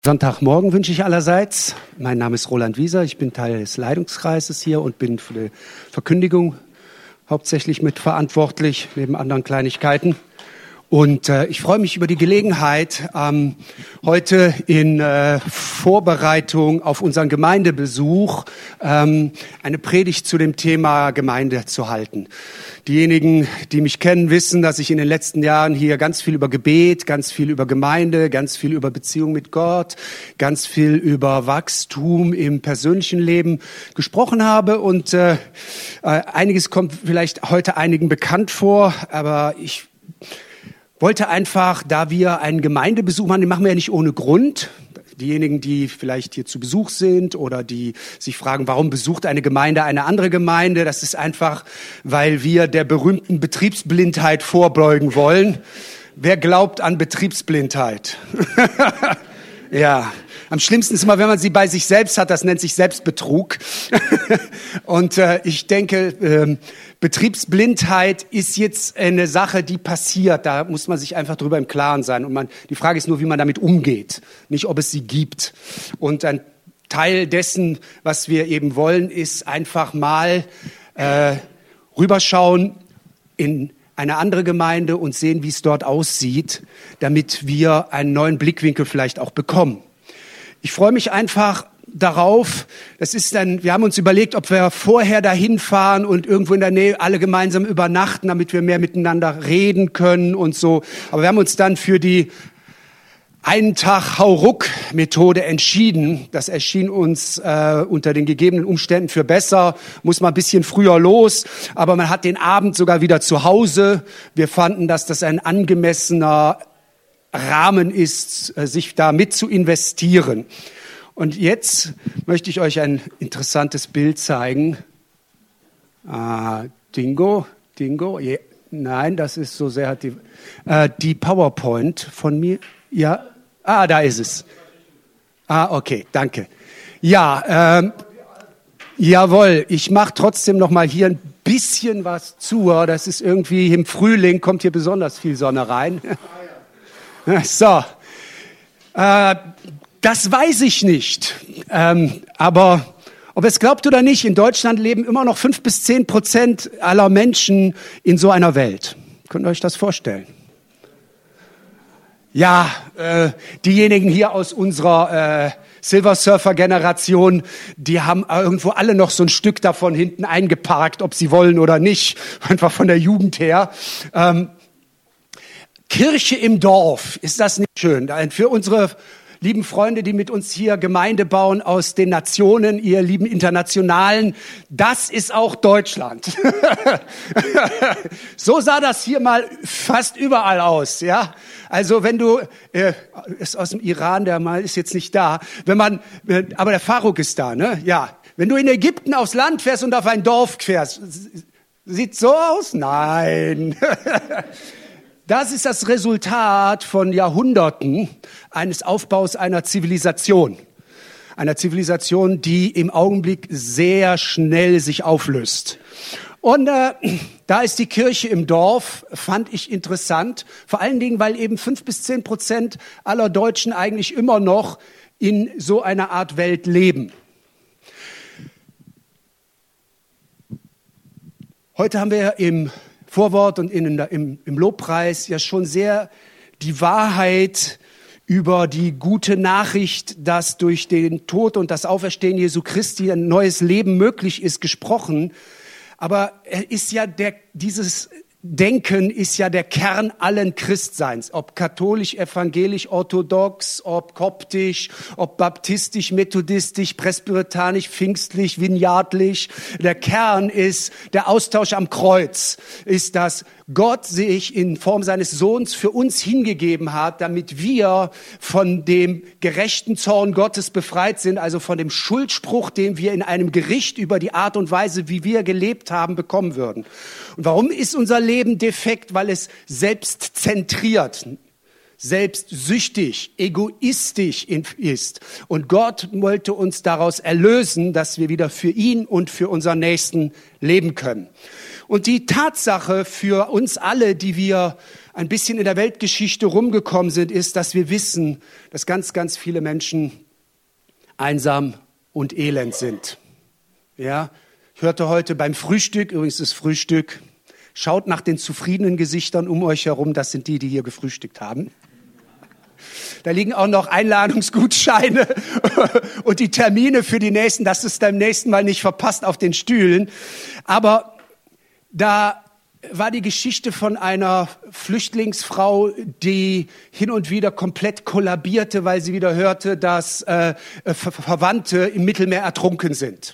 Sonntagmorgen wünsche ich allerseits. Mein Name ist Roland Wieser, ich bin Teil des Leitungskreises hier und bin für die Verkündigung hauptsächlich mitverantwortlich, neben anderen Kleinigkeiten. Und ich freue mich über die Gelegenheit, heute in Vorbereitung auf unseren Gemeindebesuch eine Predigt zu dem Thema Gemeinde zu halten. Diejenigen, die mich kennen, wissen, dass ich in den letzten Jahren hier ganz viel über Gebet, ganz viel über Gemeinde, ganz viel über Beziehung mit Gott, ganz viel über Wachstum im persönlichen Leben gesprochen habe. Und einiges kommt vielleicht heute einigen bekannt vor, aber ich wollte einfach, da wir einen Gemeindebesuch machen, den machen wir ja nicht ohne Grund. Diejenigen, die vielleicht hier zu Besuch sind oder die sich fragen, warum besucht eine Gemeinde eine andere Gemeinde, das ist einfach, weil wir der berühmten Betriebsblindheit vorbeugen wollen. Wer glaubt an Betriebsblindheit? Ja, am schlimmsten ist immer, wenn man sie bei sich selbst hat, das nennt sich Selbstbetrug. Und ich denke, Betriebsblindheit ist jetzt eine Sache, die passiert. Da muss man sich einfach drüber im Klaren sein. Und die Frage ist nur, wie man damit umgeht, nicht ob es sie gibt. Und ein Teil dessen, was wir eben wollen, ist einfach mal rüberschauen in eine andere Gemeinde und sehen, wie es dort aussieht, damit wir einen neuen Blickwinkel vielleicht auch bekommen. Ich freue mich einfach darauf. Wir haben uns überlegt, ob wir vorher dahin fahren und irgendwo in der Nähe alle gemeinsam übernachten, damit wir mehr miteinander reden können und so. Aber wir haben uns dann für die einen Tag Hauruck-Methode entschieden. Das erschien uns unter den gegebenen Umständen für besser. Muss mal ein bisschen früher los, aber man hat den Abend sogar wieder zu Hause. Wir fanden, dass das ein angemessener Rahmen ist, sich da mit zu investieren. Und jetzt möchte ich euch ein interessantes Bild zeigen. Dingo. Yeah. Nein, das ist so sehr die PowerPoint von mir. Ja. Da ist es. Okay, danke. Ja, jawohl. Ich mache trotzdem noch mal hier ein bisschen was zu. Das ist irgendwie im Frühling kommt hier besonders viel Sonne rein. So. Das weiß ich nicht. Aber ob es glaubt oder nicht, in Deutschland leben immer noch 5-10% aller Menschen in so einer Welt. Könnt ihr euch das vorstellen? Ja, diejenigen hier aus unserer Silver Surfer Generation, die haben irgendwo alle noch so ein Stück davon hinten eingeparkt, ob sie wollen oder nicht, einfach von der Jugend her. Kirche im Dorf, ist das nicht schön? Für unsere lieben Freunde, die mit uns hier Gemeinde bauen aus den Nationen, ihr lieben Internationalen, das ist auch Deutschland. So sah das hier mal fast überall aus, ja. Also wenn du, ist aus dem Iran, der mal ist jetzt nicht da, aber der Faruk ist da, ne? Ja. Wenn du in Ägypten aufs Land fährst und auf ein Dorf fährst, sieht so aus? Nein. Das ist das Resultat von Jahrhunderten eines Aufbaus einer Zivilisation. Einer Zivilisation, die im Augenblick sehr schnell sich auflöst. Und da ist die Kirche im Dorf, fand ich interessant. Vor allen Dingen, weil eben 5-10% aller Deutschen eigentlich immer noch in so einer Art Welt leben. Heute haben wir im Vorwort und im Lobpreis ja schon sehr die Wahrheit über die gute Nachricht, dass durch den Tod und das Auferstehen Jesu Christi ein neues Leben möglich ist, gesprochen. Aber dieses Denken ist ja der Kern allen Christseins, ob katholisch, evangelisch, orthodox, ob koptisch, ob baptistisch, methodistisch, presbyterianisch, pfingstlich, vineyardlich. Der Kern ist der Austausch am Kreuz, ist, dass Gott sich in Form seines Sohns für uns hingegeben hat, damit wir von dem gerechten Zorn Gottes befreit sind, also von dem Schuldspruch, den wir in einem Gericht über die Art und Weise, wie wir gelebt haben, bekommen würden. Und warum ist unser Leben defekt? Weil es selbstzentriert, selbstsüchtig, egoistisch ist. Und Gott wollte uns daraus erlösen, dass wir wieder für ihn und für unseren Nächsten leben können. Und die Tatsache für uns alle, die wir ein bisschen in der Weltgeschichte rumgekommen sind, ist, dass wir wissen, dass ganz, ganz viele Menschen einsam und elend sind. Ja, ich hörte heute beim Frühstück, übrigens das Frühstück, schaut nach den zufriedenen Gesichtern um euch herum, das sind die, die hier gefrühstückt haben. Da liegen auch noch Einladungsgutscheine und die Termine für die nächsten, dass du es beim nächsten Mal nicht verpasst auf den Stühlen. Aber da war die Geschichte von einer Flüchtlingsfrau, die hin und wieder komplett kollabierte, weil sie wieder hörte, dass Verwandte im Mittelmeer ertrunken sind.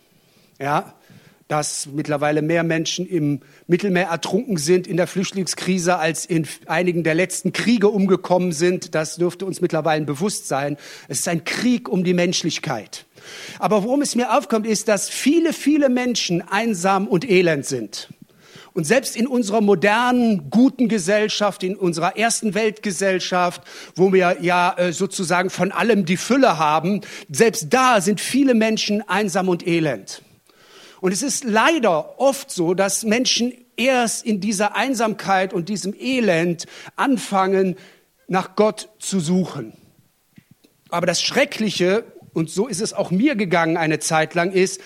Ja, dass mittlerweile mehr Menschen im Mittelmeer ertrunken sind in der Flüchtlingskrise, als in einigen der letzten Kriege umgekommen sind. Das dürfte uns mittlerweile bewusst sein. Es ist ein Krieg um die Menschlichkeit. Aber worum es mir aufkommt, ist, dass viele, viele Menschen einsam und elend sind. Und selbst in unserer modernen, guten Gesellschaft, in unserer ersten Weltgesellschaft, wo wir ja sozusagen von allem die Fülle haben, selbst da sind viele Menschen einsam und elend. Und es ist leider oft so, dass Menschen erst in dieser Einsamkeit und diesem Elend anfangen, nach Gott zu suchen. Aber das Schreckliche, und so ist es auch mir gegangen eine Zeit lang, ist,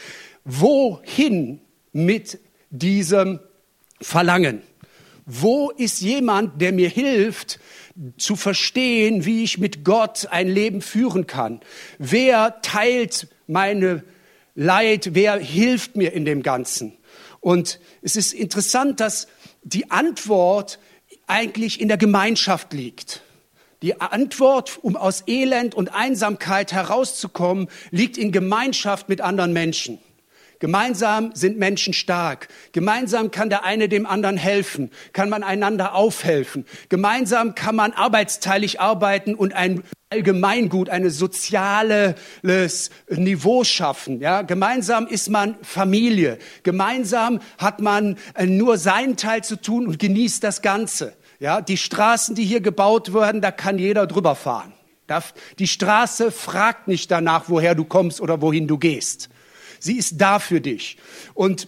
wohin mit diesem Verlangen? Wo ist jemand, der mir hilft, zu verstehen, wie ich mit Gott ein Leben führen kann? Wer teilt meine Leid, wer hilft mir in dem Ganzen? Und es ist interessant, dass die Antwort eigentlich in der Gemeinschaft liegt. Die Antwort, um aus Elend und Einsamkeit herauszukommen, liegt in Gemeinschaft mit anderen Menschen. Gemeinsam sind Menschen stark. Gemeinsam kann der eine dem anderen helfen, kann man einander aufhelfen. Gemeinsam kann man arbeitsteilig arbeiten und ein Allgemeingut, ein soziales Niveau schaffen. Ja, gemeinsam ist man Familie. Gemeinsam hat man nur seinen Teil zu tun und genießt das Ganze. Ja, die Straßen, die hier gebaut werden, da kann jeder drüber fahren. Die Straße fragt nicht danach, woher du kommst oder wohin du gehst. Sie ist da für dich. Und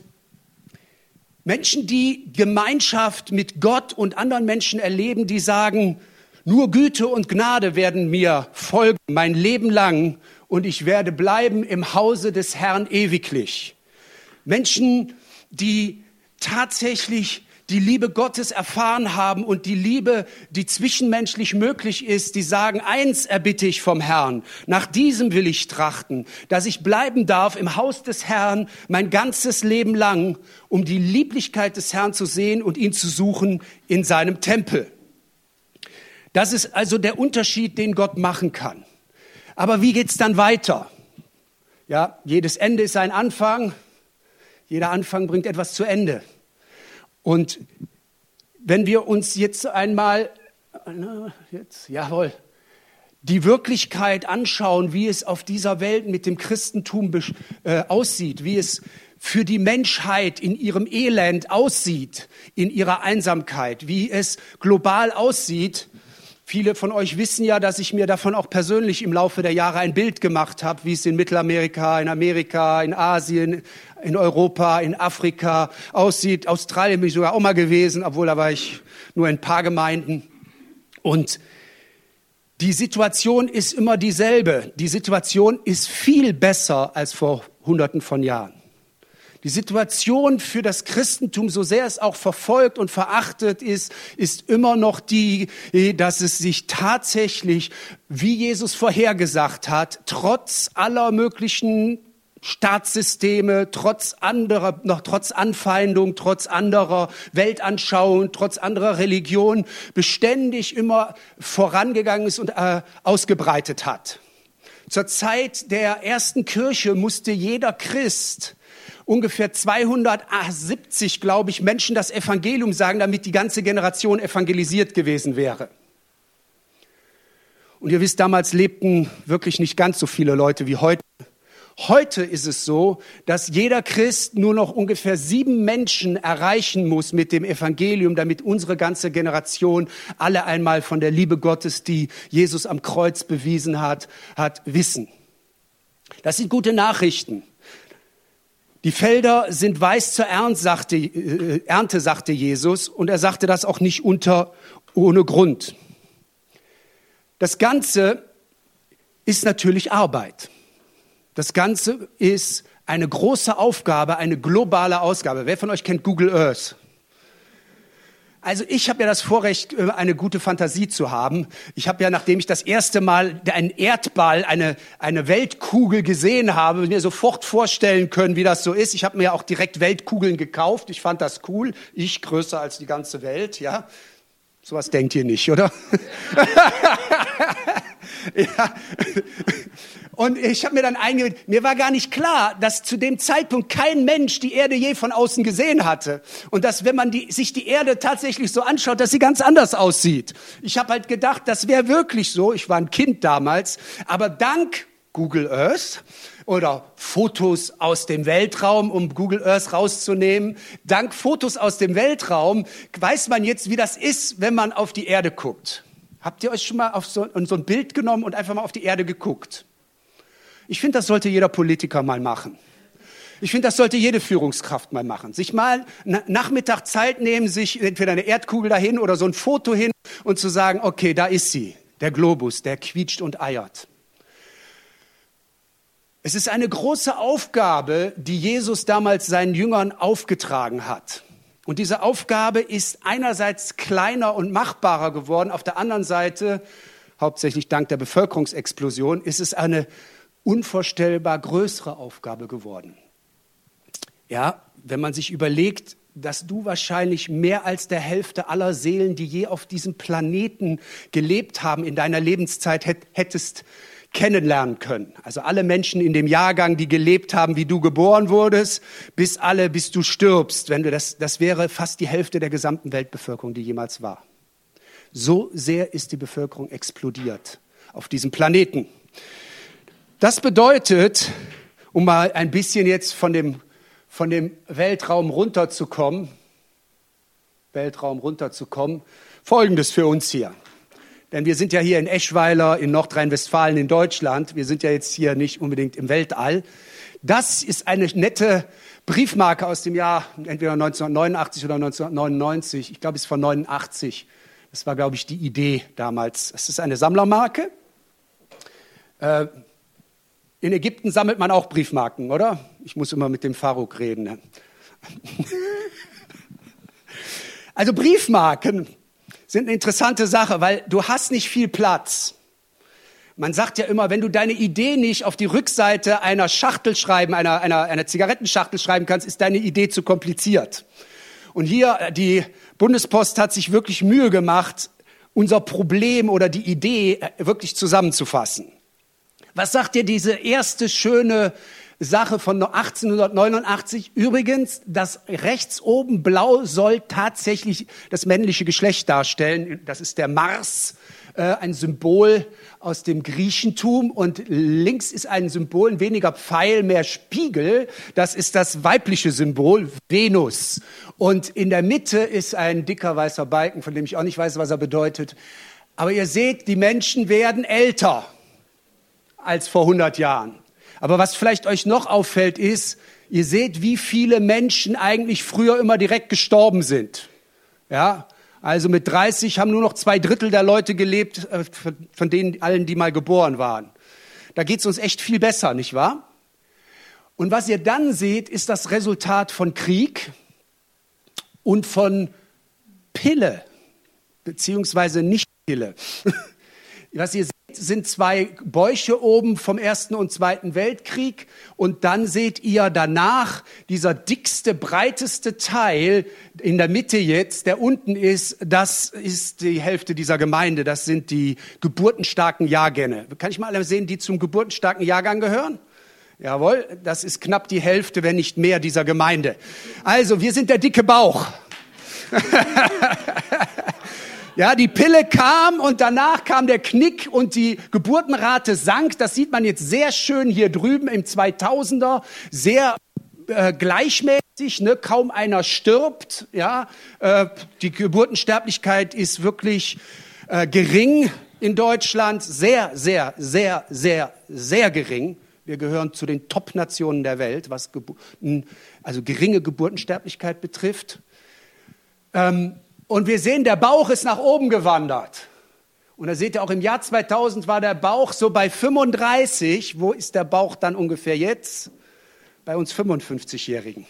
Menschen, die Gemeinschaft mit Gott und anderen Menschen erleben, die sagen, nur Güte und Gnade werden mir folgen mein Leben lang und ich werde bleiben im Hause des Herrn ewiglich. Menschen, die tatsächlich die Liebe Gottes erfahren haben und die Liebe, die zwischenmenschlich möglich ist, die sagen, eins erbitte ich vom Herrn, nach diesem will ich trachten, dass ich bleiben darf im Haus des Herrn mein ganzes Leben lang, um die Lieblichkeit des Herrn zu sehen und ihn zu suchen in seinem Tempel. Das ist also der Unterschied, den Gott machen kann. Aber wie geht's dann weiter? Ja, jedes Ende ist ein Anfang, jeder Anfang bringt etwas zu Ende. Und wenn wir uns jetzt einmal, die Wirklichkeit anschauen, wie es auf dieser Welt mit dem Christentum aussieht, wie es für die Menschheit in ihrem Elend aussieht, in ihrer Einsamkeit, wie es global aussieht. Viele von euch wissen ja, dass ich mir davon auch persönlich im Laufe der Jahre ein Bild gemacht habe, wie es in Mittelamerika, in Amerika, in Asien, in Europa, in Afrika aussieht. Australien bin ich sogar auch mal gewesen, obwohl da war ich nur in ein paar Gemeinden. Und die Situation ist immer dieselbe. Die Situation ist viel besser als vor Hunderten von Jahren. Die Situation für das Christentum, so sehr es auch verfolgt und verachtet ist, ist immer noch die, dass es sich tatsächlich, wie Jesus vorhergesagt hat, trotz aller möglichen Staatssysteme, trotz Anfeindung, trotz anderer Weltanschauung, trotz anderer Religion, beständig immer vorangegangen ist und ausgebreitet hat. Zur Zeit der ersten Kirche musste jeder Christ ungefähr 270, glaube ich, Menschen das Evangelium sagen, damit die ganze Generation evangelisiert gewesen wäre. Und ihr wisst, damals lebten wirklich nicht ganz so viele Leute wie heute. Heute ist es so, dass jeder Christ nur noch ungefähr 7 Menschen erreichen muss mit dem Evangelium, damit unsere ganze Generation alle einmal von der Liebe Gottes, die Jesus am Kreuz bewiesen hat, wissen. Das sind gute Nachrichten. Die Felder sind weiß zur Ernte, sagte Jesus, und er sagte das auch nicht ohne Grund. Das Ganze ist natürlich Arbeit. Das Ganze ist eine große Aufgabe, eine globale Ausgabe. Wer von euch kennt Google Earth? Also ich habe ja das Vorrecht, eine gute Fantasie zu haben. Ich habe ja, nachdem ich das erste Mal einen Erdball, eine Weltkugel gesehen habe, mir sofort vorstellen können, wie das so ist. Ich habe mir auch direkt Weltkugeln gekauft. Ich fand das cool. Ich größer als die ganze Welt, ja. Sowas denkt ihr nicht, oder? Ja. Und ich habe mir dann eingebildet, mir war gar nicht klar, dass zu dem Zeitpunkt kein Mensch die Erde je von außen gesehen hatte. Und dass, wenn man sich die Erde tatsächlich so anschaut, dass sie ganz anders aussieht. Ich habe halt gedacht, das wäre wirklich so. Ich war ein Kind damals. Aber dank Google Earth oder Fotos aus dem Weltraum, um Google Earth rauszunehmen, dank Fotos aus dem Weltraum weiß man jetzt, wie das ist, wenn man auf die Erde guckt. Habt ihr euch schon mal auf so ein Bild genommen und einfach mal auf die Erde geguckt? Ich finde, das sollte jeder Politiker mal machen. Ich finde, das sollte jede Führungskraft mal machen. Sich mal Nachmittag Zeit nehmen, sich entweder eine Erdkugel dahin oder so ein Foto hin und zu sagen, okay, da ist sie, der Globus, der quietscht und eiert. Es ist eine große Aufgabe, die Jesus damals seinen Jüngern aufgetragen hat. Und diese Aufgabe ist einerseits kleiner und machbarer geworden. Auf der anderen Seite, hauptsächlich dank der Bevölkerungsexplosion, ist es eine unvorstellbar größere Aufgabe geworden. Ja, wenn man sich überlegt, dass du wahrscheinlich mehr als der Hälfte aller Seelen, die je auf diesem Planeten gelebt haben, in deiner Lebenszeit hättest kennenlernen können. Also alle Menschen in dem Jahrgang, die gelebt haben, wie du geboren wurdest, bis du stirbst. Wenn du das wäre fast die Hälfte der gesamten Weltbevölkerung, die jemals war. So sehr ist die Bevölkerung explodiert auf diesem Planeten. Das bedeutet, um mal ein bisschen jetzt von dem Weltraum runterzukommen, Folgendes für uns hier. Denn wir sind ja hier in Eschweiler, in Nordrhein-Westfalen, in Deutschland. Wir sind ja jetzt hier nicht unbedingt im Weltall. Das ist eine nette Briefmarke aus dem Jahr entweder 1989 oder 1999. Ich glaube, es ist von 89. Das war, glaube ich, die Idee damals. Es ist eine Sammlermarke. In Ägypten sammelt man auch Briefmarken, oder? Ich muss immer mit dem Faruk reden. Ne? Also Briefmarken sind eine interessante Sache, weil du hast nicht viel Platz. Man sagt ja immer, wenn du deine Idee nicht auf die Rückseite einer Schachtel schreiben, einer Zigarettenschachtel schreiben kannst, ist deine Idee zu kompliziert. Und hier, die Bundespost hat sich wirklich Mühe gemacht, unser Problem oder die Idee wirklich zusammenzufassen. Was sagt dir diese erste schöne Sache von 1889? Übrigens, das rechts oben blau soll tatsächlich das männliche Geschlecht darstellen. Das ist der Mars, ein Symbol aus dem Griechentum. Und links ist ein Symbol, weniger Pfeil, mehr Spiegel. Das ist das weibliche Symbol, Venus. Und in der Mitte ist ein dicker weißer Balken, von dem ich auch nicht weiß, was er bedeutet. Aber ihr seht, die Menschen werden älter als vor 100 Jahren. Aber was vielleicht euch noch auffällt ist, ihr seht, wie viele Menschen eigentlich früher immer direkt gestorben sind. Ja, also mit 30 haben nur noch 2/3 der Leute gelebt, von denen allen, die mal geboren waren. Da geht es uns echt viel besser, nicht wahr? Und was ihr dann seht, ist das Resultat von Krieg und von Pille, beziehungsweise Nicht-Pille. Was ihr seht, sind 2 Bäuche oben vom Ersten und Zweiten Weltkrieg. Und dann seht ihr danach dieser dickste, breiteste Teil in der Mitte jetzt, der unten ist, das ist die Hälfte dieser Gemeinde. Das sind die geburtenstarken Jahrgänge. Kann ich mal alle sehen, die zum geburtenstarken Jahrgang gehören? Jawohl, das ist knapp die Hälfte, wenn nicht mehr dieser Gemeinde. Also, wir sind der dicke Bauch. Ja, die Pille kam und danach kam der Knick und die Geburtenrate sank. Das sieht man jetzt sehr schön hier drüben im 2000er, sehr gleichmäßig, ne? Kaum einer stirbt. Ja, die Geburtensterblichkeit ist wirklich gering in Deutschland, sehr, sehr, sehr, sehr, sehr gering. Wir gehören zu den Top-Nationen der Welt, was also geringe Geburtensterblichkeit betrifft. Und wir sehen, der Bauch ist nach oben gewandert. Und da seht ihr auch, im Jahr 2000 war der Bauch so bei 35. Wo ist der Bauch dann ungefähr jetzt? Bei uns 55-Jährigen.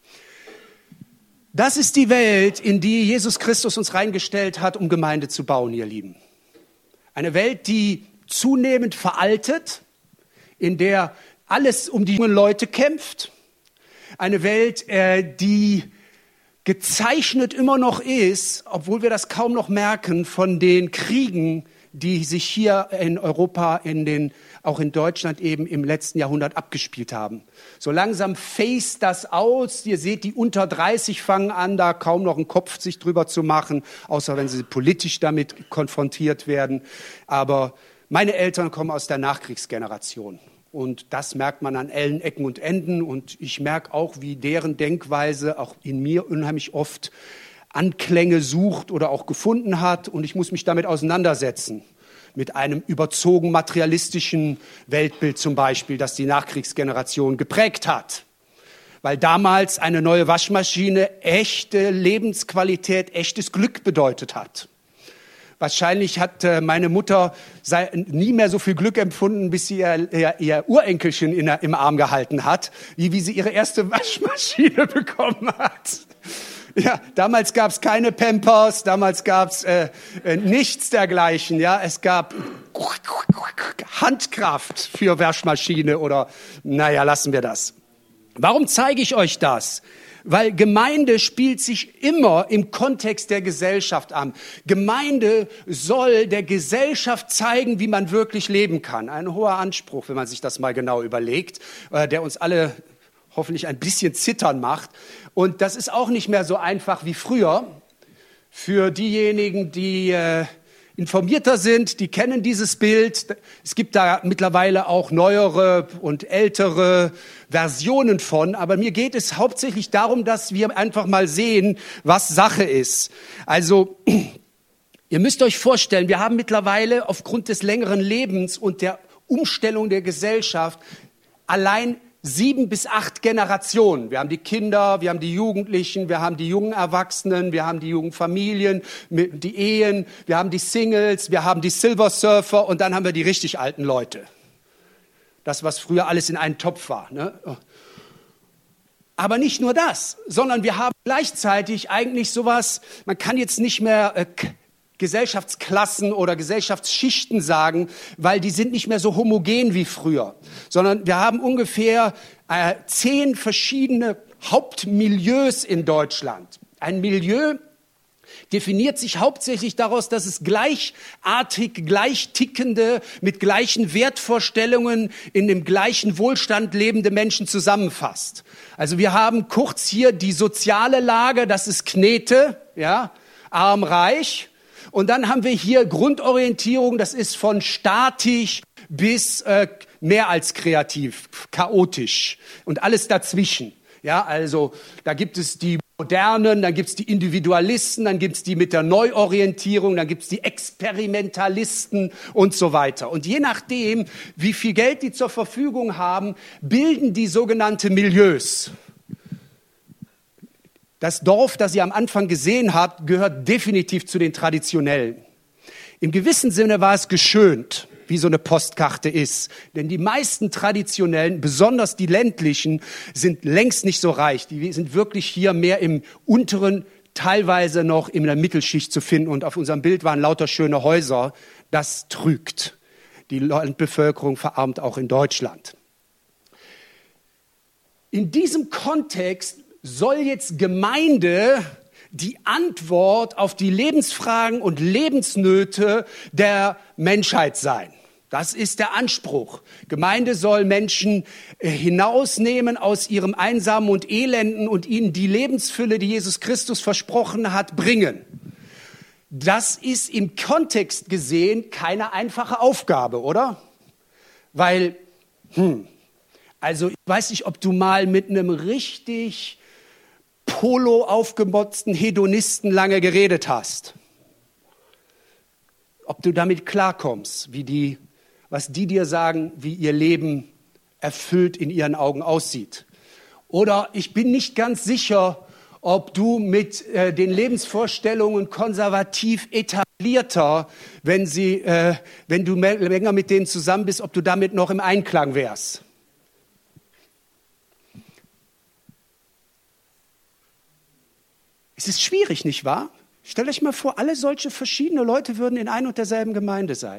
Das ist die Welt, in die Jesus Christus uns reingestellt hat, um Gemeinde zu bauen, ihr Lieben. Eine Welt, die zunehmend veraltet, in der alles um die jungen Leute kämpft. Eine Welt, die gezeichnet immer noch ist, obwohl wir das kaum noch merken, von den Kriegen, die sich hier in Europa, auch in Deutschland eben im letzten Jahrhundert abgespielt haben. So langsam phase das aus. Ihr seht, die unter 30 fangen an, da kaum noch einen Kopf sich drüber zu machen, außer wenn sie politisch damit konfrontiert werden. Aber meine Eltern kommen aus der Nachkriegsgeneration. Und das merkt man an allen Ecken und Enden. Und ich merke auch, wie deren Denkweise auch in mir unheimlich oft Anklänge sucht oder auch gefunden hat. Und ich muss mich damit auseinandersetzen. Mit einem überzogen materialistischen Weltbild zum Beispiel, das die Nachkriegsgeneration geprägt hat. Weil damals eine neue Waschmaschine echte Lebensqualität, echtes Glück bedeutet hat. Wahrscheinlich hat meine Mutter nie mehr so viel Glück empfunden, bis sie ihr Urenkelchen im Arm gehalten hat, wie sie ihre erste Waschmaschine bekommen hat. Ja, damals gab es keine Pampers, damals gab es nichts dergleichen. Ja, es gab Handkraft für Waschmaschine oder, naja, lassen wir das. Warum zeige ich euch das? Weil Gemeinde spielt sich immer im Kontext der Gesellschaft an. Gemeinde soll der Gesellschaft zeigen, wie man wirklich leben kann. Ein hoher Anspruch, wenn man sich das mal genau überlegt, der uns alle hoffentlich ein bisschen zittern macht. Und das ist auch nicht mehr so einfach wie früher. Für diejenigen, die informierter sind, die kennen dieses Bild. Es gibt da mittlerweile auch neuere und ältere Versionen von. Aber mir geht es hauptsächlich darum, dass wir einfach mal sehen, was Sache ist. Also, ihr müsst euch vorstellen, wir haben mittlerweile aufgrund des längeren Lebens und der Umstellung der Gesellschaft allein 7 bis 8 Generationen. Wir haben die Kinder, wir haben die Jugendlichen, wir haben die jungen Erwachsenen, wir haben die jungen Familien, die Ehen, wir haben die Singles, wir haben die Silver Surfer und dann haben wir die richtig alten Leute. Das, was früher alles in einen Topf war. Ne? Aber nicht nur das, sondern wir haben gleichzeitig eigentlich sowas, man kann jetzt nicht mehr Gesellschaftsklassen oder Gesellschaftsschichten sagen, weil die sind nicht mehr so homogen wie früher, sondern wir haben ungefähr 10 verschiedene Hauptmilieus in Deutschland. Ein Milieu definiert sich hauptsächlich daraus, dass es gleichartig, gleich tickende, mit gleichen Wertvorstellungen in dem gleichen Wohlstand lebende Menschen zusammenfasst. Also wir haben kurz hier die soziale Lage, das ist Knete, ja, arm-reich. Und dann haben wir hier Grundorientierung, das ist von statisch bis mehr als kreativ, chaotisch und alles dazwischen. Ja, also da gibt es die Modernen, dann gibt es die Individualisten, dann gibt es die mit der Neuorientierung, dann gibt es die Experimentalisten und so weiter. Und je nachdem, wie viel Geld die zur Verfügung haben, bilden die sogenannte Milieus. Das Dorf, das ihr am Anfang gesehen habt, gehört definitiv zu den Traditionellen. Im gewissen Sinne war es geschönt, wie so eine Postkarte ist. Denn die meisten Traditionellen, besonders die ländlichen, sind längst nicht so reich. Die sind wirklich hier mehr im unteren, teilweise noch in der Mittelschicht zu finden. Und auf unserem Bild waren lauter schöne Häuser. Das trügt. Die Landbevölkerung verarmt auch in Deutschland. In diesem Kontext soll jetzt Gemeinde die Antwort auf die Lebensfragen und Lebensnöte der Menschheit sein. Das ist der Anspruch. Gemeinde soll Menschen hinausnehmen aus ihrem Einsamen und Elenden und ihnen die Lebensfülle, die Jesus Christus versprochen hat, bringen. Das ist im Kontext gesehen keine einfache Aufgabe, oder? Weil, also ich weiß nicht, ob du mal mit einem richtig Polo aufgemotzten Hedonisten lange geredet hast. Ob du damit klarkommst, was die dir sagen, wie ihr Leben erfüllt in ihren Augen aussieht. Oder ich bin nicht ganz sicher, ob du mit den Lebensvorstellungen konservativ etablierter, wenn du länger mit denen zusammen bist, ob du damit noch im Einklang wärst. Es ist schwierig, nicht wahr? Stellt euch mal vor, alle solche verschiedene Leute würden in ein und derselben Gemeinde sein.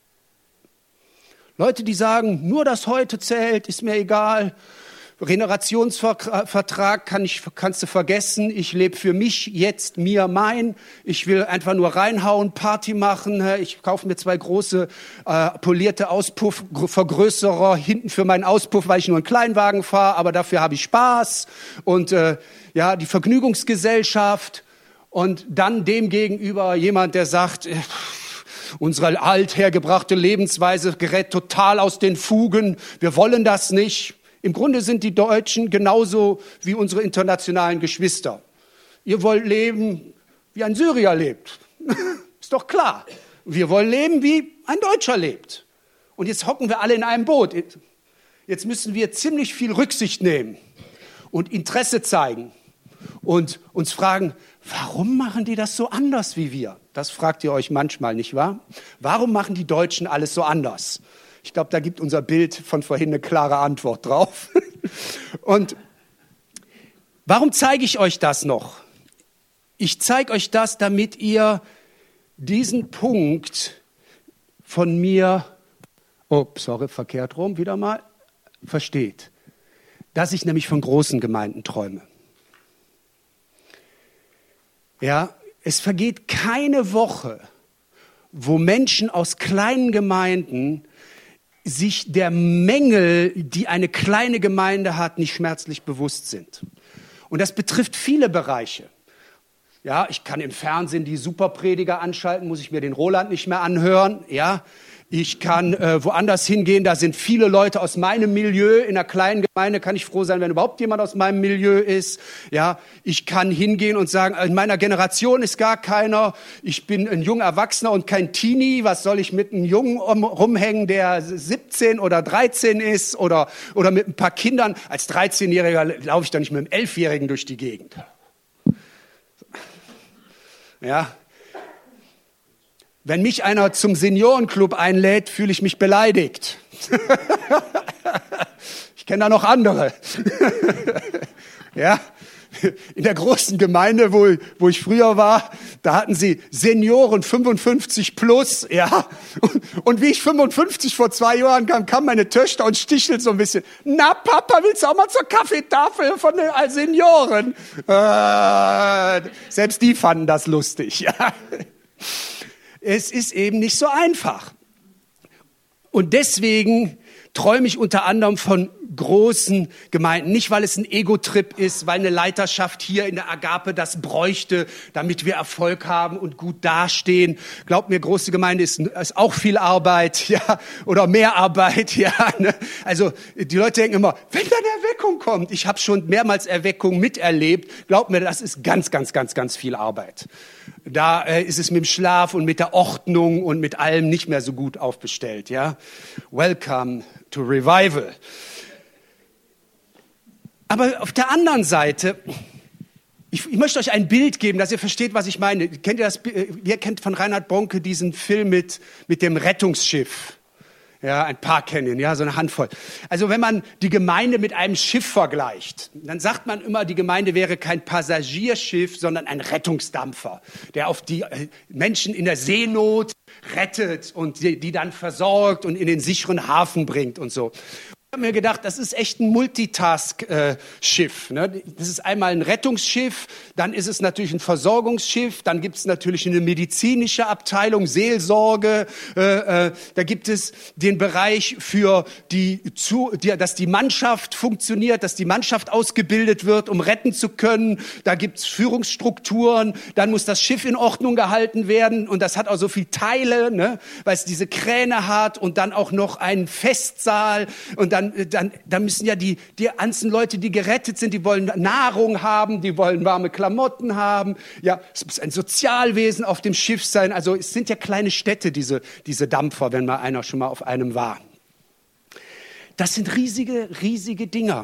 Leute, die sagen, nur das Heute zählt, ist mir egal. Regenerationsvertrag kannst du vergessen. Ich lebe für mich, jetzt, mir, mein. Ich will einfach nur reinhauen, Party machen. Ich kaufe mir 2 große polierte Auspuffvergrößerer hinten für meinen Auspuff, weil ich nur einen Kleinwagen fahre, aber dafür habe ich Spaß. Und die Vergnügungsgesellschaft. Und dann dem gegenüber jemand, der sagt, unsere althergebrachte Lebensweise gerät total aus den Fugen. Wir wollen das nicht. Im Grunde sind die Deutschen genauso wie unsere internationalen Geschwister. Ihr wollt leben, wie ein Syrier lebt. Ist doch klar. Wir wollen leben, wie ein Deutscher lebt. Und jetzt hocken wir alle in einem Boot. Jetzt müssen wir ziemlich viel Rücksicht nehmen und Interesse zeigen und uns fragen, warum machen die das so anders wie wir? Das fragt ihr euch manchmal, nicht wahr? Warum machen die Deutschen alles so anders? Ich glaube, da gibt unser Bild von vorhin eine klare Antwort drauf. Und warum zeige ich euch das noch? Ich zeige euch das, damit ihr diesen Punkt von mir, verkehrt rum, wieder mal, versteht. Dass ich nämlich von großen Gemeinden träume. Ja, es vergeht keine Woche, wo Menschen aus kleinen Gemeinden sich der Mängel, die eine kleine Gemeinde hat, nicht schmerzlich bewusst sind. Und das betrifft viele Bereiche. Ja, ich kann im Fernsehen die Superprediger anschalten, muss ich mir den Roland nicht mehr anhören. Ja, ich kann woanders hingehen, da sind viele Leute aus meinem Milieu. In einer kleinen Gemeinde kann ich froh sein, wenn überhaupt jemand aus meinem Milieu ist. Ja, ich kann hingehen und sagen, in meiner Generation ist gar keiner. Ich bin ein junger Erwachsener und kein Teenie. Was soll ich mit einem Jungen rumhängen, der 17 oder 13 ist oder mit ein paar Kindern? Als 13-Jähriger laufe ich doch nicht mit einem 11-Jährigen durch die Gegend. Ja. Wenn mich einer zum Seniorenclub einlädt, fühle ich mich beleidigt. Ich kenne da noch andere. Ja, in der großen Gemeinde, wo ich früher war, da hatten sie Senioren 55 plus, ja. Und wie ich 55 vor 2 Jahren kam meine Töchter und stichelt so ein bisschen. Na, Papa, willst du auch mal zur Kaffeetafel von den Senioren? Selbst die fanden das lustig, ja. Es ist eben nicht so einfach. Und deswegen träume ich unter anderem von großen Gemeinden. Nicht, weil es ein Ego-Trip ist, weil eine Leiterschaft hier in der Agape das bräuchte, damit wir Erfolg haben und gut dastehen. Glaubt mir, große Gemeinde ist auch viel Arbeit, ja, oder mehr Arbeit, ja. Ne? Also die Leute denken immer, wenn dann Erweckung kommt. Ich habe schon mehrmals Erweckung miterlebt. Glaubt mir, das ist ganz, ganz, ganz, ganz viel Arbeit. Da ist es mit dem Schlaf und mit der Ordnung und mit allem nicht mehr so gut aufbestellt, ja. Welcome to Revival. Aber auf der anderen Seite, ich möchte euch ein Bild geben, dass ihr versteht, was ich meine. Kennt ihr das? Ihr kennt von Reinhard Bonke diesen Film mit dem Rettungsschiff. Ja, ein paar kennen ihn, ja, so eine Handvoll. Also wenn man die Gemeinde mit einem Schiff vergleicht, dann sagt man immer, die Gemeinde wäre kein Passagierschiff, sondern ein Rettungsdampfer, der auf die Menschen in der Seenot rettet und die dann versorgt und in den sicheren Hafen bringt und so. Ich habe mir gedacht, das ist echt ein Multitask-Schiff. Ne? Das ist einmal ein Rettungsschiff, dann ist es natürlich ein Versorgungsschiff, dann gibt es natürlich eine medizinische Abteilung, Seelsorge, da gibt es den Bereich für dass die Mannschaft funktioniert, dass die Mannschaft ausgebildet wird, um retten zu können. Da gibt es Führungsstrukturen, dann muss das Schiff in Ordnung gehalten werden und das hat auch so viele Teile, ne? Weil es diese Kräne hat und dann auch noch einen Festsaal und dann müssen ja die ganzen Leute, die gerettet sind, die wollen Nahrung haben, die wollen warme Klamotten haben. Ja, es muss ein Sozialwesen auf dem Schiff sein. Also es sind ja kleine Städte, diese Dampfer, wenn mal einer schon mal auf einem war. Das sind riesige, riesige Dinger.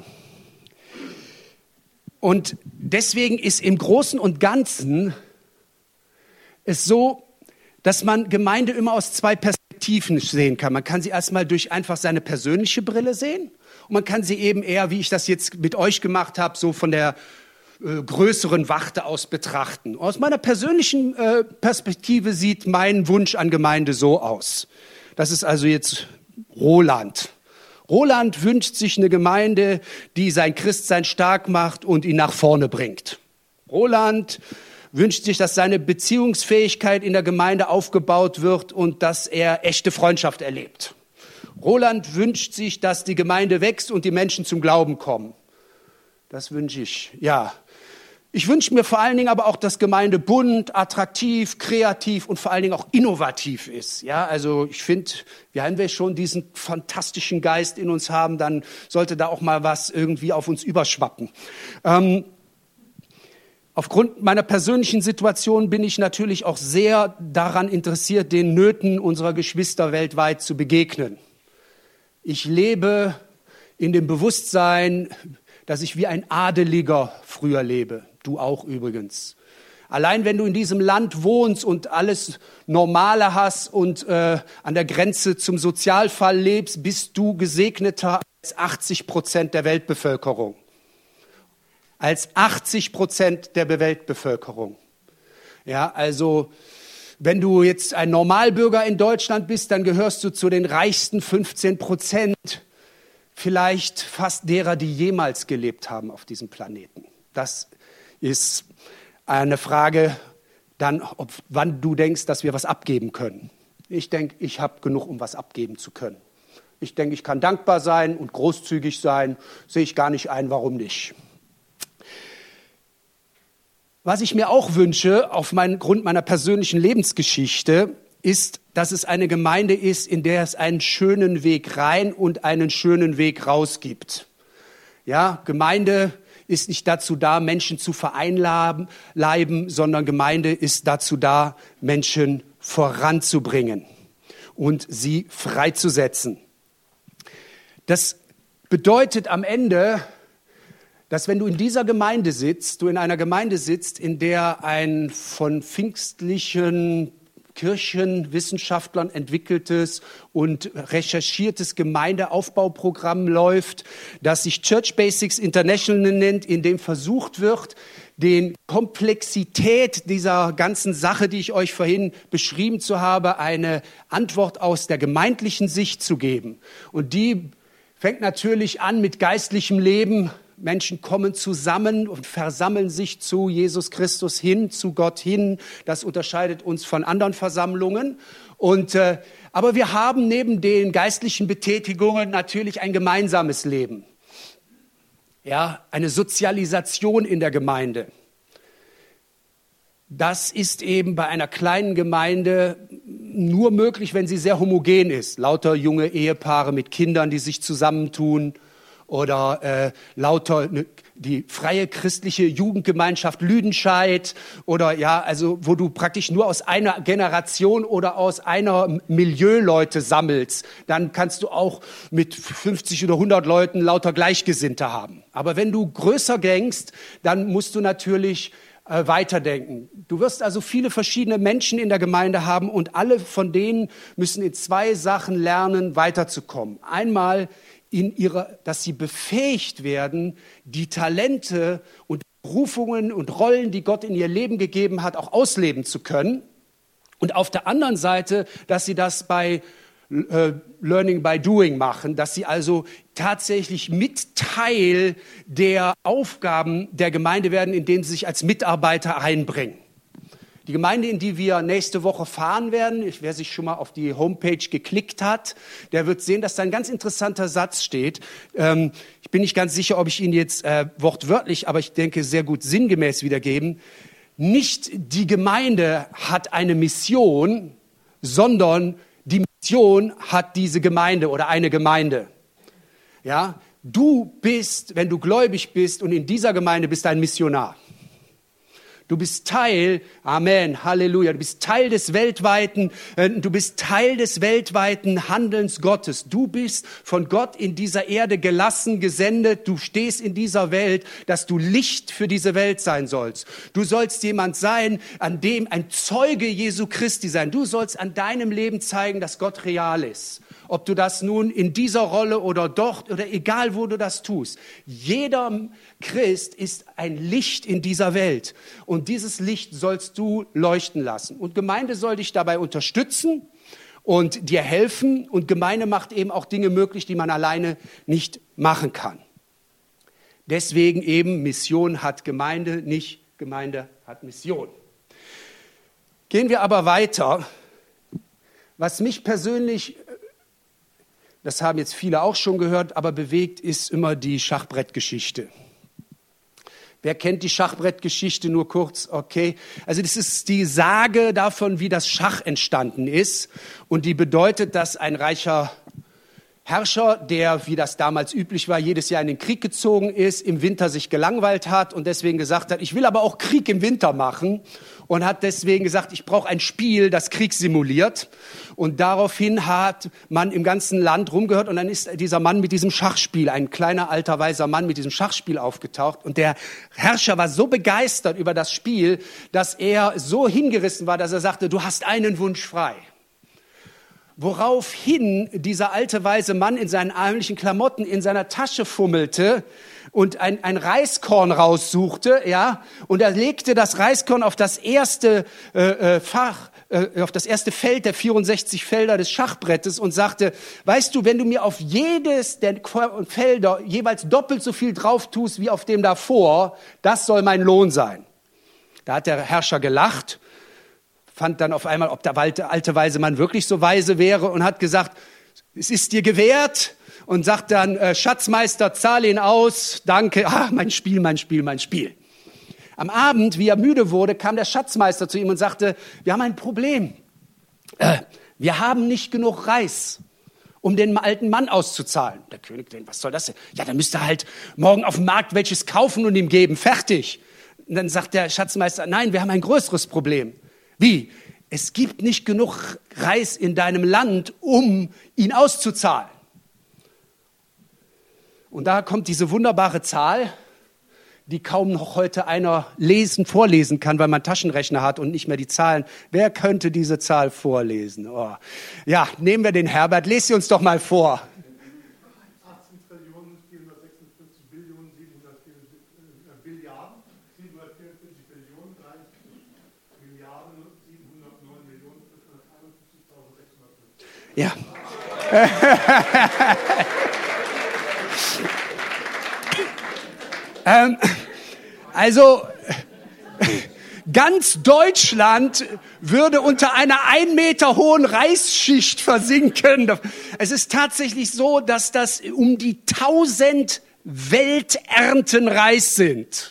Und deswegen ist im Großen und Ganzen es so, dass man Gemeinde immer aus zwei Perspektiven sehen kann. Man kann sie erstmal durch einfach seine persönliche Brille sehen und man kann sie eben eher, wie ich das jetzt mit euch gemacht habe, so von der größeren Warte aus betrachten. Aus meiner persönlichen Perspektive sieht mein Wunsch an Gemeinde so aus. Das ist also jetzt Roland. Roland wünscht sich eine Gemeinde, die sein Christsein stark macht und ihn nach vorne bringt. Roland wünscht sich, dass seine Beziehungsfähigkeit in der Gemeinde aufgebaut wird und dass er echte Freundschaft erlebt. Roland wünscht sich, dass die Gemeinde wächst und die Menschen zum Glauben kommen. Das wünsche ich, ja. Ich wünsche mir vor allen Dingen aber auch, dass Gemeinde bunt, attraktiv, kreativ und vor allen Dingen auch innovativ ist. Ja, also ich finde, wenn wir schon diesen fantastischen Geist in uns haben, dann sollte da auch mal was irgendwie auf uns überschwappen. Aufgrund meiner persönlichen Situation bin ich natürlich auch sehr daran interessiert, den Nöten unserer Geschwister weltweit zu begegnen. Ich lebe in dem Bewusstsein, dass ich wie ein Adeliger früher lebe. Du auch übrigens. Allein wenn du in diesem Land wohnst und alles Normale hast und an der Grenze zum Sozialfall lebst, bist du gesegneter als 80% der Weltbevölkerung. Als 80% der Weltbevölkerung. Ja, also wenn du jetzt ein Normalbürger in Deutschland bist, dann gehörst du zu den reichsten 15%, vielleicht fast derer, die jemals gelebt haben auf diesem Planeten. Das ist eine Frage dann, wann du denkst, dass wir was abgeben können. Ich denke, ich habe genug, um was abgeben zu können. Ich denke, ich kann dankbar sein und großzügig sein. Sehe ich gar nicht ein, warum nicht. Was ich mir auch wünsche, Grund meiner persönlichen Lebensgeschichte, ist, dass es eine Gemeinde ist, in der es einen schönen Weg rein und einen schönen Weg raus gibt. Ja, Gemeinde ist nicht dazu da, Menschen zu vereinleiben, sondern Gemeinde ist dazu da, Menschen voranzubringen und sie freizusetzen. Das bedeutet am Ende, dass wenn du in dieser Gemeinde sitzt, du in einer Gemeinde sitzt, in der ein von pfingstlichen Kirchenwissenschaftlern entwickeltes und recherchiertes Gemeindeaufbauprogramm läuft, das sich Church Basics International nennt, in dem versucht wird, den Komplexität dieser ganzen Sache, die ich euch vorhin beschrieben zu habe, eine Antwort aus der gemeindlichen Sicht zu geben. Und die fängt natürlich an mit geistlichem Leben. Menschen kommen zusammen und versammeln sich zu Jesus Christus hin, zu Gott hin. Das unterscheidet uns von anderen Versammlungen. Aber wir haben neben den geistlichen Betätigungen natürlich ein gemeinsames Leben. Ja, eine Sozialisation in der Gemeinde. Das ist eben bei einer kleinen Gemeinde nur möglich, wenn sie sehr homogen ist. Lauter junge Ehepaare mit Kindern, die sich zusammentun. Oder lauter die freie christliche Jugendgemeinschaft Lüdenscheid oder ja, also wo du praktisch nur aus einer Generation oder aus einer Milieu Leute sammelst, dann kannst du auch mit 50 oder 100 Leuten lauter Gleichgesinnte haben. Aber wenn du größer denkst, dann musst du natürlich weiterdenken. Du wirst also viele verschiedene Menschen in der Gemeinde haben und alle von denen müssen in zwei Sachen lernen, weiterzukommen. Einmal dass sie befähigt werden, die Talente und Berufungen und Rollen, die Gott in ihr Leben gegeben hat, auch ausleben zu können. Und auf der anderen Seite, dass sie das bei Learning by Doing machen, dass sie also tatsächlich mit Teil der Aufgaben der Gemeinde werden, in denen sie sich als Mitarbeiter einbringen. Die Gemeinde, in die wir nächste Woche fahren werden, wer sich schon mal auf die Homepage geklickt hat, der wird sehen, dass da ein ganz interessanter Satz steht. Ich bin nicht ganz sicher, ob ich ihn jetzt wortwörtlich, aber ich denke sehr gut sinngemäß wiedergeben. Nicht die Gemeinde hat eine Mission, sondern die Mission hat diese Gemeinde oder eine Gemeinde. Ja, du bist, wenn du gläubig bist und in dieser Gemeinde bist, ein Missionar. Du bist Teil, Amen, Halleluja, du bist Teil des weltweiten Handelns Gottes. Du bist von Gott in dieser Erde gelassen, gesendet. Du stehst in dieser Welt, dass du Licht für diese Welt sein sollst. Du sollst jemand sein, an dem ein Zeuge Jesu Christi sein. Du sollst an deinem Leben zeigen, dass Gott real ist. Ob du das nun in dieser Rolle oder dort oder egal, wo du das tust. Jeder Christ ist ein Licht in dieser Welt. Und dieses Licht sollst du leuchten lassen. Und Gemeinde soll dich dabei unterstützen und dir helfen. Und Gemeinde macht eben auch Dinge möglich, die man alleine nicht machen kann. Deswegen eben Mission hat Gemeinde, nicht Gemeinde hat Mission. Gehen wir aber weiter. Was mich persönlich, das haben jetzt viele auch schon gehört, aber bewegt, ist immer die Schachbrettgeschichte. Wer kennt die Schachbrettgeschichte nur kurz? Okay. Also das ist die Sage davon, wie das Schach entstanden ist. Und die bedeutet, dass ein reicher Herrscher, der, wie das damals üblich war, jedes Jahr in den Krieg gezogen ist, im Winter sich gelangweilt hat und deswegen gesagt hat, ich will aber auch Krieg im Winter machen. Und hat deswegen gesagt, ich brauche ein Spiel, das Krieg simuliert. Und daraufhin hat man im ganzen Land rumgehört und dann ist dieser Mann mit diesem Schachspiel, ein kleiner, alter, weiser Mann mit diesem Schachspiel aufgetaucht. Und der Herrscher war so begeistert über das Spiel, dass er so hingerissen war, dass er sagte, du hast einen Wunsch frei. Woraufhin dieser alte, weise Mann in seinen ärmlichen Klamotten in seiner Tasche fummelte und ein Reiskorn raussuchte, ja, und er legte das Reiskorn auf das erste auf das erste Feld der 64 Felder des Schachbrettes und sagte, weißt du, wenn du mir auf jedes der Felder jeweils doppelt so viel drauf tust wie auf dem davor, das soll mein Lohn sein. Da hat der Herrscher gelacht, fand dann auf einmal, ob der alte weise Mann wirklich so weise wäre und hat gesagt, es ist dir gewährt und sagt dann, Schatzmeister, zahl ihn aus, danke, mein Spiel. Am Abend, wie er müde wurde, kam der Schatzmeister zu ihm und sagte, wir haben ein Problem. Wir haben nicht genug Reis, um den alten Mann auszuzahlen. Der König denkt, was soll das denn? Ja, dann müsst ihr halt morgen auf dem Markt welches kaufen und ihm geben, fertig. Und dann sagt der Schatzmeister, nein, wir haben ein größeres Problem. Wie? Es gibt nicht genug Reis in deinem Land, um ihn auszuzahlen. Und da kommt diese wunderbare Zahl, die kaum noch heute einer vorlesen kann, weil man Taschenrechner hat und nicht mehr die Zahlen. Wer könnte diese Zahl vorlesen? Oh. Ja, nehmen wir den Herbert, les sie uns doch mal vor. 18.056.704.709.751.600. Ja. Also, ganz Deutschland würde unter einer 1 Meter hohen Reisschicht versinken. Es ist tatsächlich so, dass das um die 1000 Welternten Reis sind.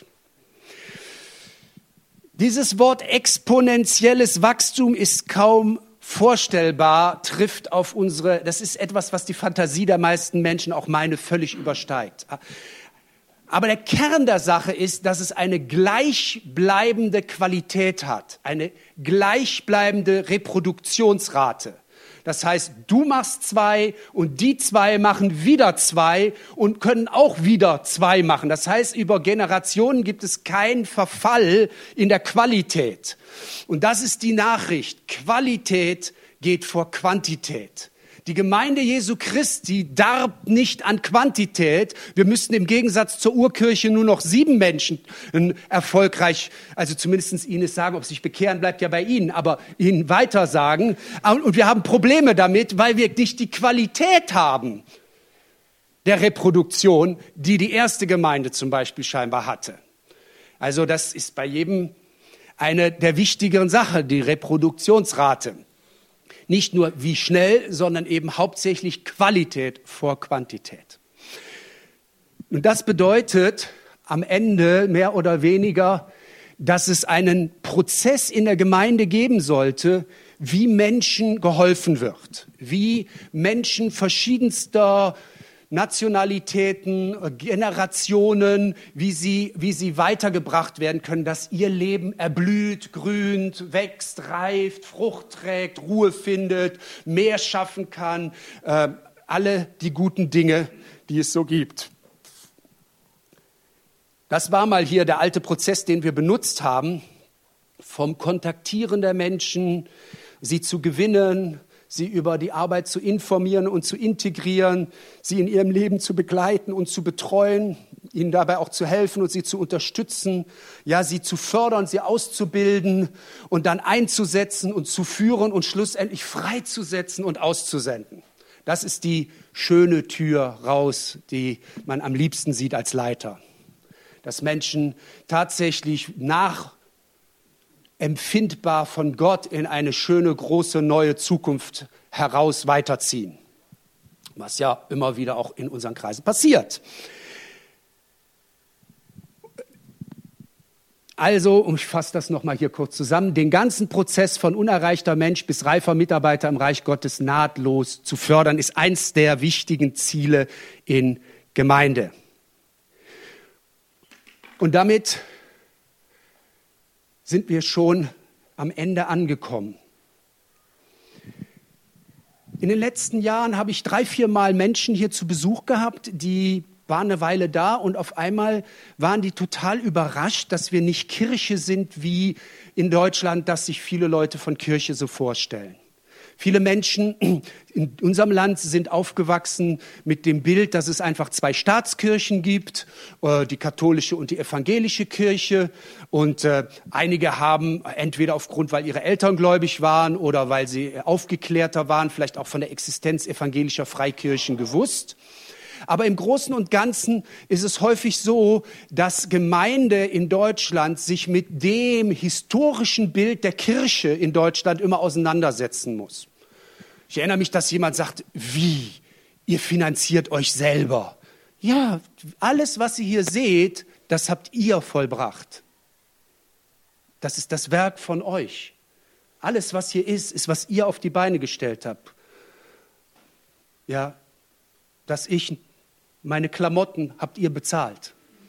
Dieses Wort exponentielles Wachstum ist kaum vorstellbar, trifft auf das ist etwas, was die Fantasie der meisten Menschen, auch meine, völlig übersteigt. Aber der Kern der Sache ist, dass es eine gleichbleibende Qualität hat, eine gleichbleibende Reproduktionsrate. Das heißt, du machst 2 und die 2 machen wieder 2 und können auch wieder 2 machen. Das heißt, über Generationen gibt es keinen Verfall in der Qualität. Und das ist die Nachricht. Qualität geht vor Quantität. Die Gemeinde Jesu Christi darbt nicht an Quantität. Wir müssten im Gegensatz zur Urkirche nur noch 7 Menschen erfolgreich, also zumindest ihnen sagen, ob sie sich bekehren, bleibt ja bei ihnen, aber ihnen weiter sagen. Und wir haben Probleme damit, weil wir nicht die Qualität haben der Reproduktion, die die erste Gemeinde zum Beispiel scheinbar hatte. Also das ist bei jedem eine der wichtigeren Sachen, die Reproduktionsrate. Nicht nur wie schnell, sondern eben hauptsächlich Qualität vor Quantität. Und das bedeutet am Ende mehr oder weniger, dass es einen Prozess in der Gemeinde geben sollte, wie Menschen geholfen wird, wie Menschen verschiedenster Nationalitäten, Generationen, wie sie weitergebracht werden können, dass ihr Leben erblüht, grünt, wächst, reift, Frucht trägt, Ruhe findet, mehr schaffen kann. Alle die guten Dinge, die es so gibt. Das war mal hier der alte Prozess, den wir benutzt haben, vom Kontaktieren der Menschen, sie zu gewinnen, sie über die Arbeit zu informieren und zu integrieren, sie in ihrem Leben zu begleiten und zu betreuen, ihnen dabei auch zu helfen und sie zu unterstützen, ja, sie zu fördern, sie auszubilden und dann einzusetzen und zu führen und schlussendlich freizusetzen und auszusenden. Das ist die schöne Tür raus, die man am liebsten sieht als Leiter. Dass Menschen tatsächlich empfindbar von Gott in eine schöne, große, neue Zukunft heraus weiterziehen. Was ja immer wieder auch in unseren Kreisen passiert. Also, ich fasse das nochmal hier kurz zusammen, den ganzen Prozess von unerreichter Mensch bis reifer Mitarbeiter im Reich Gottes nahtlos zu fördern, ist eins der wichtigen Ziele in Gemeinde. Und damit sind wir schon am Ende angekommen. In den letzten Jahren habe ich 3-4 Mal Menschen hier zu Besuch gehabt, die waren eine Weile da und auf einmal waren die total überrascht, dass wir nicht Kirche sind wie in Deutschland, dass sich viele Leute von Kirche so vorstellen. Viele Menschen in unserem Land sind aufgewachsen mit dem Bild, dass es einfach 2 Staatskirchen gibt, die katholische und die evangelische Kirche. Und einige haben entweder aufgrund, weil ihre Eltern gläubig waren oder weil sie aufgeklärter waren, vielleicht auch von der Existenz evangelischer Freikirchen gewusst. Aber im Großen und Ganzen ist es häufig so, dass Gemeinde in Deutschland sich mit dem historischen Bild der Kirche in Deutschland immer auseinandersetzen muss. Ich erinnere mich, dass jemand sagt, wie? Ihr finanziert euch selber. Ja, alles, was ihr hier seht, das habt ihr vollbracht. Das ist das Werk von euch. Alles, was hier ist, was ihr auf die Beine gestellt habt. Ja, meine Klamotten habt ihr bezahlt.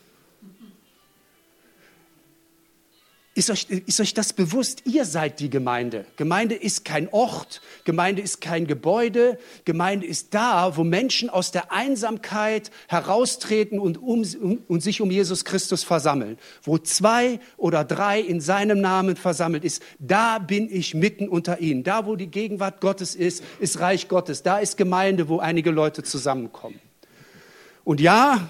Ist euch das bewusst? Ihr seid die Gemeinde. Gemeinde ist kein Ort, Gemeinde ist kein Gebäude. Gemeinde ist da, wo Menschen aus der Einsamkeit heraustreten und sich um Jesus Christus versammeln. Wo 2 oder 3 in seinem Namen versammelt ist, da bin ich mitten unter ihnen. Da, wo die Gegenwart Gottes ist Reich Gottes. Da ist Gemeinde, wo einige Leute zusammenkommen. Und ja,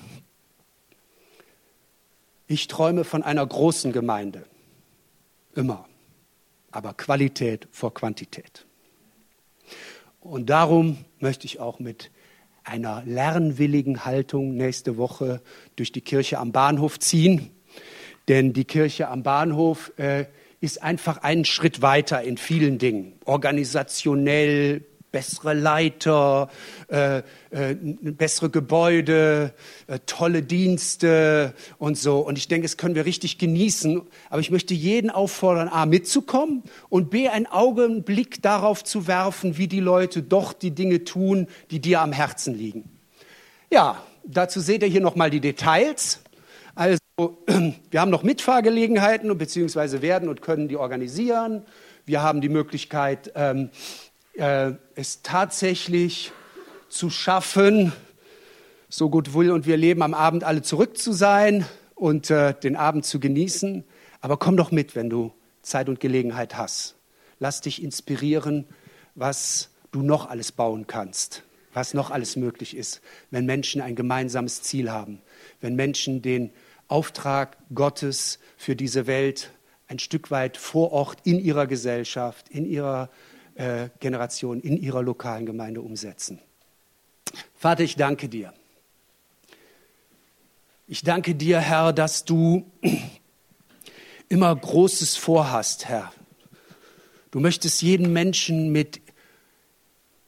ich träume von einer großen Gemeinde. Immer. Aber Qualität vor Quantität. Und darum möchte ich auch mit einer lernwilligen Haltung nächste Woche durch die Kirche am Bahnhof ziehen. Denn die Kirche am Bahnhof ist einfach einen Schritt weiter in vielen Dingen. Organisationell, bessere Leiter, bessere Gebäude, tolle Dienste und so. Und ich denke, das können wir richtig genießen. Aber ich möchte jeden auffordern, A, mitzukommen und B, einen Augenblick darauf zu werfen, wie die Leute doch die Dinge tun, die dir am Herzen liegen. Ja, dazu seht ihr hier nochmal die Details. Also, wir haben noch Mitfahrgelegenheiten beziehungsweise werden und können die organisieren. Wir haben die Möglichkeit, es tatsächlich zu schaffen, so gut will und wir leben, am Abend alle zurück zu sein und den Abend zu genießen. Aber komm doch mit, wenn du Zeit und Gelegenheit hast. Lass dich inspirieren, was du noch alles bauen kannst, was noch alles möglich ist, wenn Menschen ein gemeinsames Ziel haben, wenn Menschen den Auftrag Gottes für diese Welt ein Stück weit vor Ort in ihrer Gesellschaft, in ihrer Generation, in ihrer lokalen Gemeinde umsetzen. Vater, ich danke dir. Ich danke dir, Herr, dass du immer Großes vorhast, Herr. Du möchtest jeden Menschen mit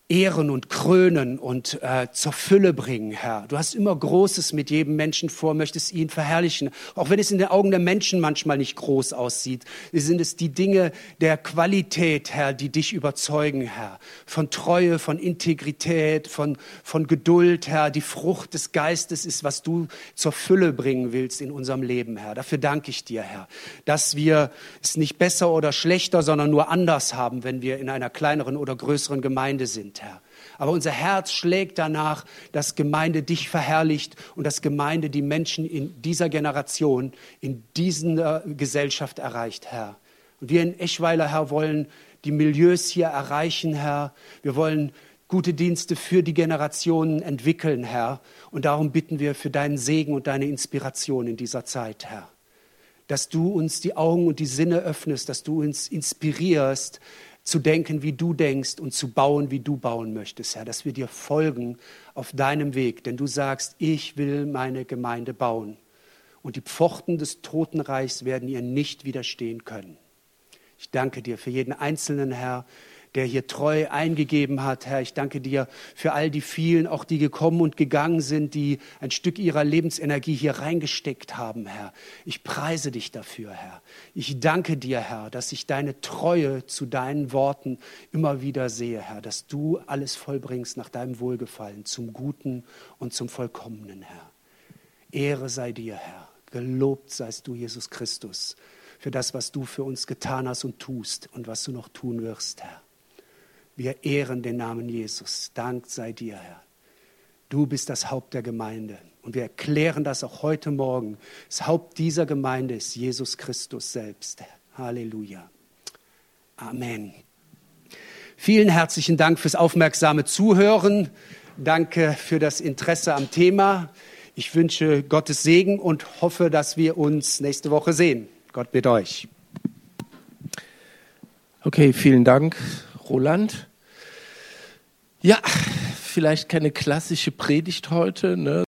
ehren und krönen und zur Fülle bringen, Herr. Du hast immer Großes mit jedem Menschen vor, möchtest ihn verherrlichen. Auch wenn es in den Augen der Menschen manchmal nicht groß aussieht, sind es die Dinge der Qualität, Herr, die dich überzeugen, Herr. Von Treue, von Integrität, von Geduld, Herr. Die Frucht des Geistes ist, was du zur Fülle bringen willst in unserem Leben, Herr. Dafür danke ich dir, Herr, dass wir es nicht besser oder schlechter, sondern nur anders haben, wenn wir in einer kleineren oder größeren Gemeinde sind, Herr. Aber unser Herz schlägt danach, dass Gemeinde dich verherrlicht und dass Gemeinde die Menschen in dieser Generation, in dieser Gesellschaft erreicht, Herr. Und wir in Eschweiler, Herr, wollen die Milieus hier erreichen, Herr. Wir wollen gute Dienste für die Generationen entwickeln, Herr. Und darum bitten wir für deinen Segen und deine Inspiration in dieser Zeit, Herr. Dass du uns die Augen und die Sinne öffnest, dass du uns inspirierst, zu denken, wie du denkst und zu bauen, wie du bauen möchtest, Herr, dass wir dir folgen auf deinem Weg, denn du sagst, ich will meine Gemeinde bauen und die Pforten des Totenreichs werden ihr nicht widerstehen können. Ich danke dir für jeden Einzelnen, Herr, der hier treu eingegeben hat, Herr. Ich danke dir für all die vielen, auch die gekommen und gegangen sind, die ein Stück ihrer Lebensenergie hier reingesteckt haben, Herr. Ich preise dich dafür, Herr. Ich danke dir, Herr, dass ich deine Treue zu deinen Worten immer wieder sehe, Herr, dass du alles vollbringst nach deinem Wohlgefallen, zum Guten und zum Vollkommenen, Herr. Ehre sei dir, Herr. Gelobt seist du, Jesus Christus, für das, was du für uns getan hast und tust und was du noch tun wirst, Herr. Wir ehren den Namen Jesus. Dank sei dir, Herr. Du bist das Haupt der Gemeinde. Und wir erklären das auch heute Morgen. Das Haupt dieser Gemeinde ist Jesus Christus selbst. Halleluja. Amen. Vielen herzlichen Dank fürs aufmerksame Zuhören. Danke für das Interesse am Thema. Ich wünsche Gottes Segen und hoffe, dass wir uns nächste Woche sehen. Gott mit euch. Okay, vielen Dank, Roland. Ja, vielleicht keine klassische Predigt heute, ne?